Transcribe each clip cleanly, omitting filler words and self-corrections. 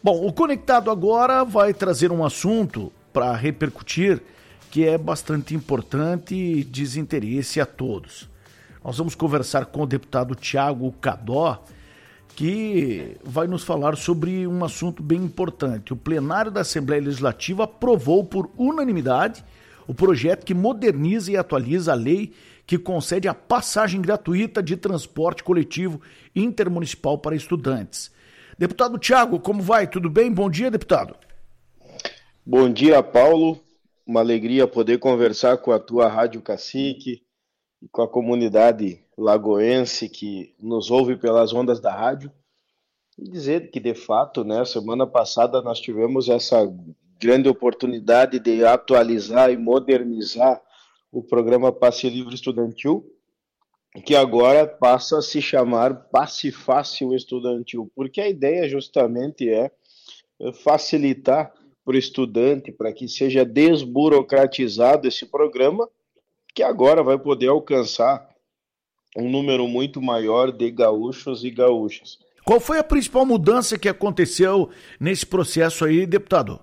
Bom, o Conectado agora vai trazer um assunto para repercutir que é bastante importante e diz interesse a todos. Nós vamos conversar com o deputado Thiago Cadó, que vai nos falar sobre um assunto bem importante. O plenário da Assembleia Legislativa aprovou por unanimidade o projeto que moderniza e atualiza a lei que concede a passagem gratuita de transporte coletivo intermunicipal para estudantes. Deputado Thiago, como vai? Tudo bem? Bom dia, deputado. Bom dia, Paulo. Uma alegria poder conversar com a tua Rádio Cacique e com a comunidade lagoense que nos ouve pelas ondas da rádio. E dizer que, de fato, semana passada nós tivemos essa grande oportunidade de atualizar e modernizar o programa Passe Livre Estudantil, que agora passa a se chamar Passe Fácil Estudantil, porque a ideia justamente é facilitar para o estudante, para que seja desburocratizado esse programa, que agora vai poder alcançar um número muito maior de gaúchos e gaúchas. Qual foi a principal mudança que aconteceu nesse processo aí, deputado?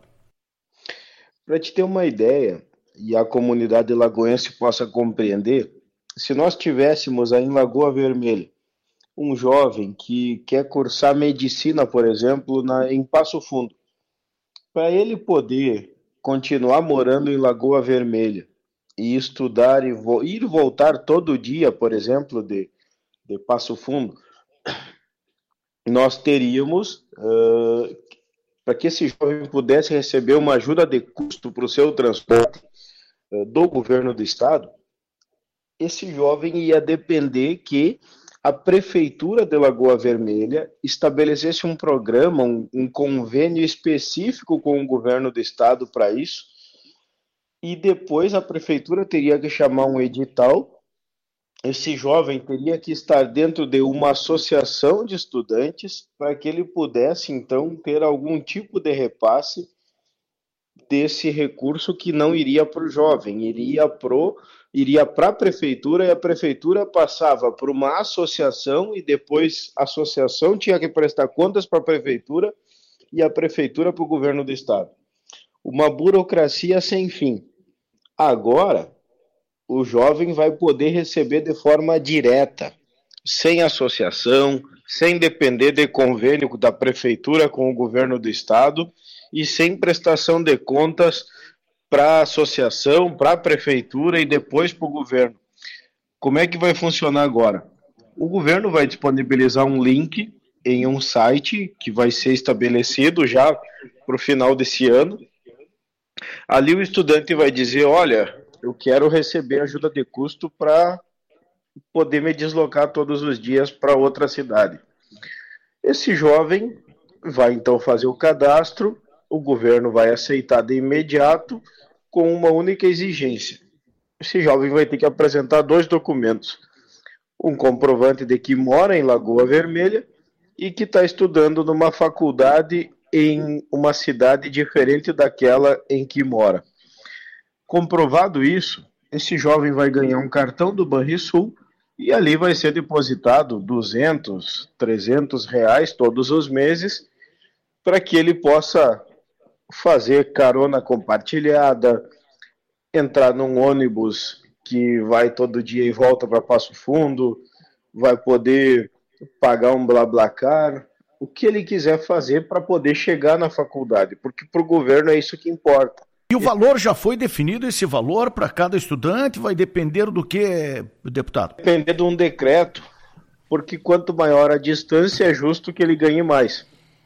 Para te ter uma ideia, e a comunidade lagoense possa compreender, se nós tivéssemos aí em Lagoa Vermelha um jovem que quer cursar medicina, por exemplo, em Passo Fundo, para ele poder continuar morando em Lagoa Vermelha e estudar e ir e voltar todo dia, por exemplo, de Passo Fundo, nós teríamos, para que esse jovem pudesse receber uma ajuda de custo para o seu transporte do governo do estado, esse jovem ia depender que a Prefeitura de Lagoa Vermelha estabelecesse um programa, um convênio específico com o governo do estado para isso, e depois a Prefeitura teria que chamar um edital, esse jovem teria que estar dentro de uma associação de estudantes para que ele pudesse, então, ter algum tipo de repasse desse recurso que não iria para o jovem, iria para a prefeitura, e a prefeitura passava para uma associação e depois a associação tinha que prestar contas para a prefeitura e a prefeitura para o governo do estado. Uma burocracia sem fim. Agora, o jovem vai poder receber de forma direta, sem associação, sem depender de convênio da prefeitura com o governo do estado e sem prestação de contas para a associação, para a prefeitura e depois para o governo. Como é que vai funcionar agora? O governo vai disponibilizar um link em um site que vai ser estabelecido já para o final desse ano. Ali o estudante vai dizer, olha, eu quero receber ajuda de custo para poder me deslocar todos os dias para outra cidade. Esse jovem vai então fazer o cadastro, o governo vai aceitar de imediato com uma única exigência. Esse jovem vai ter que apresentar 2 documentos. Um comprovante de que mora em Lagoa Vermelha e que está estudando numa faculdade em uma cidade diferente daquela em que mora. Comprovado isso, esse jovem vai ganhar um cartão do Banrisul e ali vai ser depositado 200, 300 reais todos os meses para que ele possa fazer carona compartilhada, entrar num ônibus que vai todo dia e volta para Passo Fundo, vai poder pagar um BlaBlaCar, o que ele quiser fazer para poder chegar na faculdade, porque para o governo é isso que importa. E o valor já foi definido, esse valor para cada estudante vai depender do que, deputado? Depender de um decreto, porque quanto maior a distância é justo que ele ganhe mais.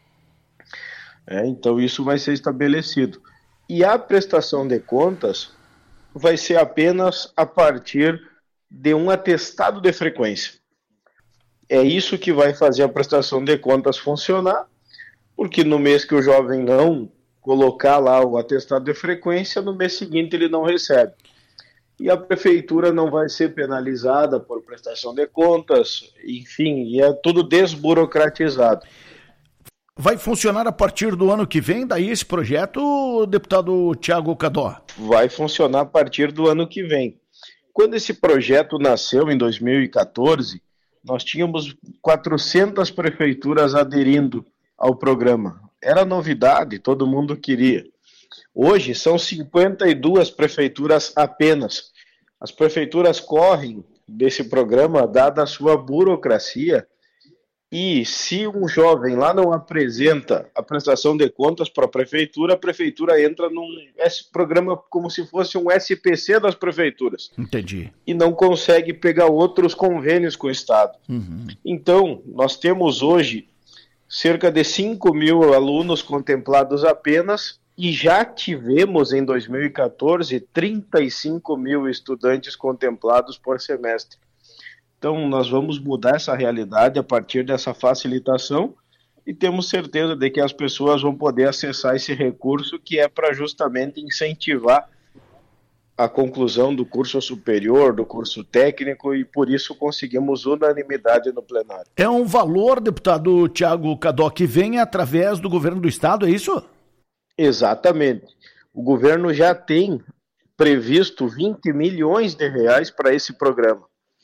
Então isso vai ser estabelecido. E a prestação de contas vai ser apenas a partir de um atestado de frequência. É isso que vai fazer a prestação de contas funcionar, porque no mês que o jovem não colocar lá o atestado de frequência, no mês seguinte ele não recebe. E a prefeitura não vai ser penalizada por prestação de contas, enfim, é tudo desburocratizado. Vai funcionar a partir do ano que vem, daí esse projeto, deputado Thiago Cadó? Vai funcionar a partir do ano que vem. Quando esse projeto nasceu, em 2014, nós tínhamos 400 prefeituras aderindo ao programa. era novidade, todo mundo queria. Hoje são 52 prefeituras apenas. As prefeituras correm desse programa, dada a sua burocracia, e se um jovem lá não apresenta a prestação de contas para a prefeitura entra num programa como se fosse um SPC das prefeituras. Entendi. E não consegue pegar outros convênios com o Estado. Então, nós temos hoje cerca de 5 mil alunos contemplados apenas, e já tivemos em 2014 35 mil estudantes contemplados por semestre. Então, nós vamos mudar essa realidade a partir dessa facilitação e temos certeza de que as pessoas vão poder acessar esse recurso, que é para justamente incentivar a conclusão do curso superior, do curso técnico, e por isso conseguimos unanimidade no plenário. É um valor, deputado Thiago Cadó, que vem através do governo do estado, é isso? Exatamente. O governo já tem previsto 20 milhões de reais para esse programa.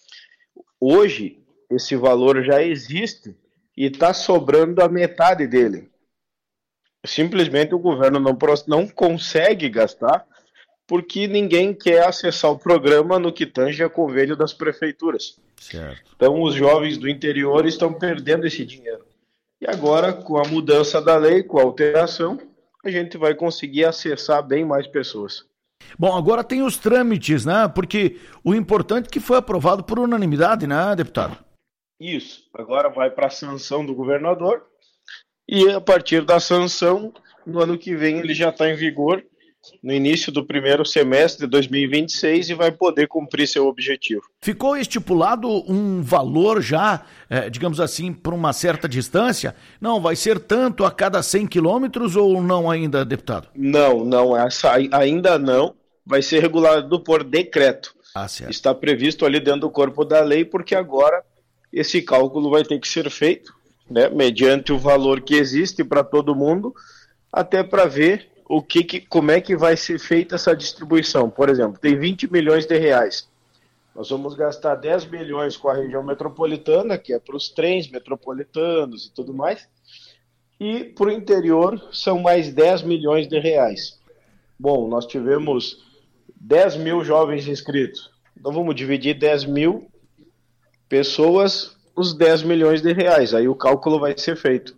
Hoje, esse valor já existe e está sobrando a metade dele. Simplesmente o governo não consegue gastar porque ninguém quer acessar o programa no que tange a convênio das prefeituras. Certo. Então, os jovens do interior estão perdendo esse dinheiro. E agora, com a mudança da lei, com a alteração, a gente vai conseguir acessar bem mais pessoas. Bom, agora tem os trâmites, né? Porque o importante é que foi aprovado por unanimidade, né, deputado? Isso. Agora vai para a sanção do governador e a partir da sanção, no ano que vem ele já está em vigor, no início do primeiro semestre de 2026, e vai poder cumprir seu objetivo. Ficou estipulado um valor já, digamos assim, por uma certa distância? Não, vai ser tanto a cada 100 quilômetros ou não ainda, deputado? Não, ainda não. Vai ser regulado por decreto. Certo. Está previsto ali dentro do corpo da lei, porque agora esse cálculo vai ter que ser feito, né, mediante o valor que existe para todo mundo, até para ver como é que vai ser feita essa distribuição. Por exemplo, tem 20 milhões de reais. Nós vamos gastar 10 milhões com a região metropolitana, que é para os trens metropolitanos e tudo mais, e para o interior são mais 10 milhões de reais. Bom, nós tivemos 10 mil jovens inscritos, então vamos dividir 10 mil pessoas, os 10 milhões de reais, aí o cálculo vai ser feito.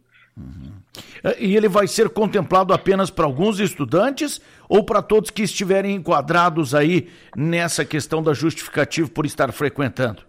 E ele vai ser contemplado apenas para alguns estudantes ou para todos que estiverem enquadrados aí nessa questão da justificativa por estar frequentando?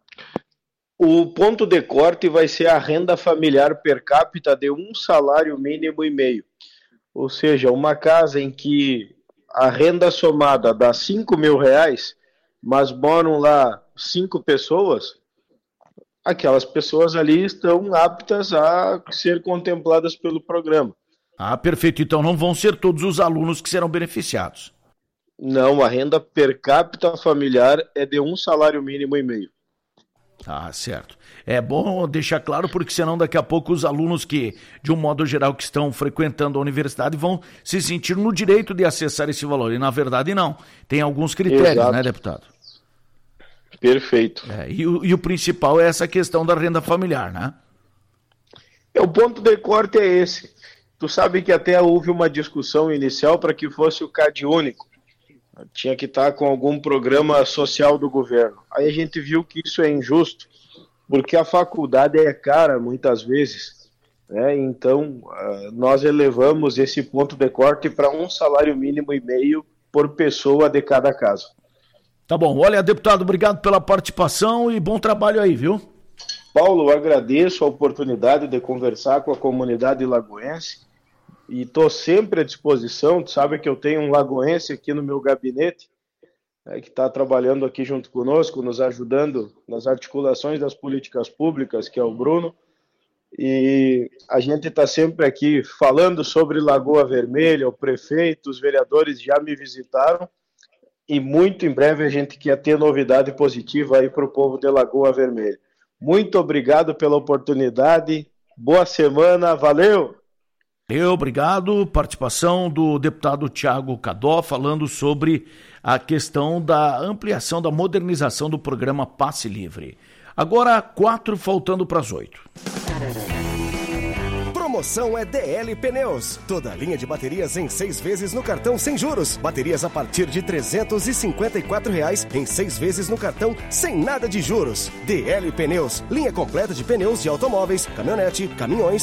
O ponto de corte vai ser a renda familiar per capita de um salário mínimo e meio. Ou seja, uma casa em que a renda somada dá 5 mil reais, mas moram lá 5 pessoas, aquelas pessoas ali estão aptas a ser contempladas pelo programa. Perfeito. Então não vão ser todos os alunos que serão beneficiados. Não, a renda per capita familiar é de um salário mínimo e meio. Certo. É bom deixar claro, porque senão daqui a pouco os alunos que, de um modo geral, que estão frequentando a universidade vão se sentir no direito de acessar esse valor. E na verdade não. Tem alguns critérios, exato, né, deputado? Perfeito. E o principal é essa questão da renda familiar, né? O ponto de corte é esse. Tu sabe que até houve uma discussão inicial para que fosse o CAD único. Tinha que estar com algum programa social do governo. Aí a gente viu que isso é injusto, porque a faculdade é cara muitas vezes, né? Então nós elevamos esse ponto de corte para um salário mínimo e meio por pessoa de cada casa. Tá bom. Olha, deputado, obrigado pela participação e bom trabalho aí, viu? Paulo, eu agradeço a oportunidade de conversar com a comunidade lagoense e estou sempre à disposição. Tu sabe que eu tenho um lagoense aqui no meu gabinete, que está trabalhando aqui junto conosco, nos ajudando nas articulações das políticas públicas, que é o Bruno, e a gente está sempre aqui falando sobre Lagoa Vermelha. O prefeito, os vereadores já me visitaram, e muito em breve a gente quer ter novidade positiva aí para o povo de Lagoa Vermelha. Muito obrigado pela oportunidade, boa semana, valeu! Obrigado. Participação do deputado Thiago Cadó falando sobre a questão da ampliação, da modernização do programa Passe Livre. Agora 4 faltando para as 8. promoção é DL Pneus. Toda a linha de baterias em 6 vezes no cartão sem juros. Baterias a partir de R$ 354 em 6 vezes no cartão sem nada de juros. DL Pneus, linha completa de pneus de automóveis, caminhonete, caminhões